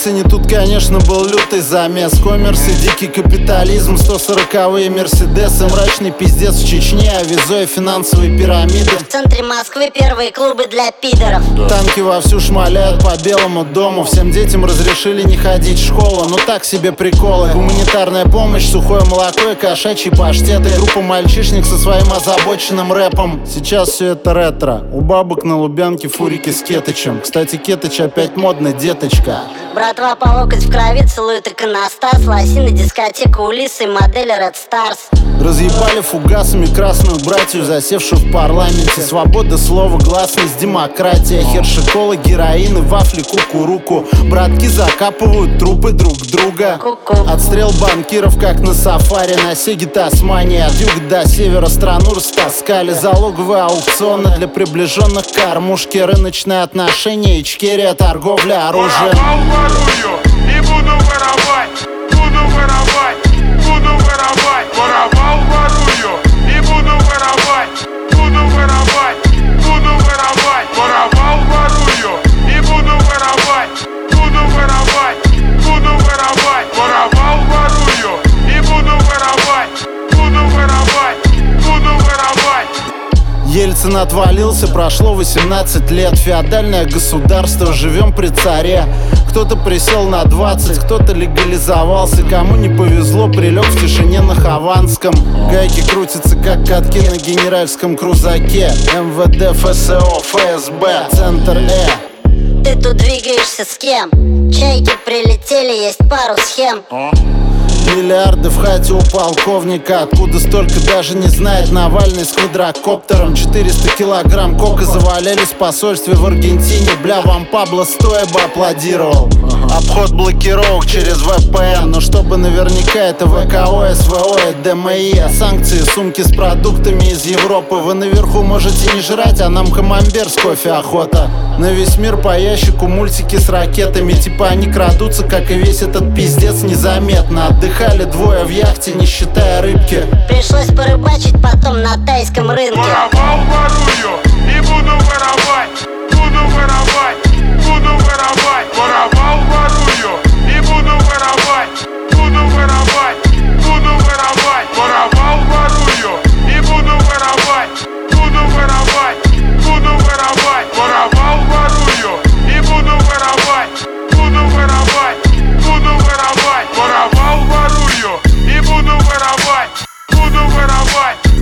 Ельцине тут, конечно, был лютый замес. Коммерс и дикий капитализм, 140-е мерседесы, мрачный пиздец в Чечне, а визой финансовые пирамиды. В центре Москвы первые клубы для пидоров. Танки вовсю шмаляют по Белому дому. Всем детям разрешили не ходить в школу, ну так себе приколы. Гуманитарная помощь, сухое молоко и кошачьи паштеты. Группа мальчишник со своим озабоченным рэпом. Сейчас все это ретро. У бабок на Лубянке фурики с кетычем. Кстати, кетыч опять модный, деточка. Братва по локоть в крови целует иконостас. Лосины, дискотека, Улисы, модель Red Stars. Разъебали фугасами красную братью, засевшую в парламенте. Свобода слова, гласность, демократия. Хершиколы, героины, вафли, кукуруку. Братки закапывают трупы друг друга. Отстрел банкиров, как на сафари. На Сеге Тасмания, от юга до севера страну растаскали. Залоговые аукционы для приближенных к кормушке. Рыночные отношения, Ичкерия, торговля оружием. Ворую и буду воровать, буду воровать, буду воровать. Воровал, ворую и буду воровать, буду воровать, буду воровать. Воровал, ворую и буду воровать, буду воровать, буду воровать. Воровал, ворую и буду воровать, буду воровать, буду воровать. Ельцин отвалился, прошло 18 лет. Феодальное государство, живем при царе. Кто-то присел на 20, кто-то легализовался. Кому не повезло, прилег в тишине на Хованском. Гайки крутятся, как катки на генеральском крузаке. МВД, ФСО, ФСБ, Центр Ты тут двигаешься с кем? Чайки прилетели, есть пару схем. Миллиарды в хате у полковника. Откуда столько, даже не знает Навальный с квадрокоптером. 400 килограмм кока завалялись в посольстве в Аргентине. Бля, вам Пабло стоя бы аплодировал. Обход блокировок через VPN. Но чтобы наверняка это ВКО, СВО и ДМИ. Санкции, сумки с продуктами из Европы. Вы наверху можете не жрать, а нам камамбер с кофе охота. На весь мир по ящику мультики с ракетами. Типа они крадутся, как и весь этот пиздец, незаметно. Отдыхали двое в яхте, не считая рыбки. Пришлось порыбачить потом на тайском рынке. Воровал, ворую и буду воровать, буду воровать, буду воровать. Воровал, ворую и буду воровать, буду воровать, буду воровать. Воровал, ворую и буду воровать, буду воровать, буду воровать. Воровал, ворую и буду воровать, буду воровать, буду воровать. Воровал, ворую и буду воровать, буду воровать.